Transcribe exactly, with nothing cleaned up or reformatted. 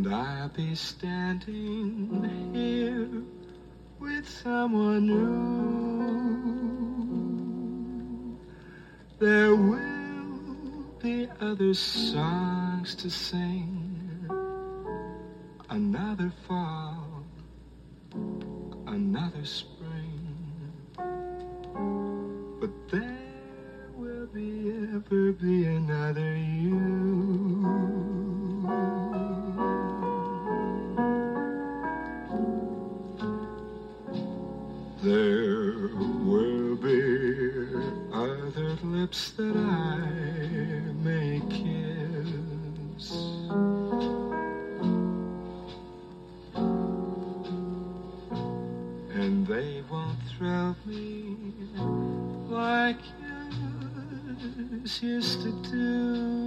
And I'll be standing here with someone new. There will be other songs to sing, another fall, another spring. But there will be ever be another you. There will be other lips that I may kiss, and they won't thrill me like yours used to do.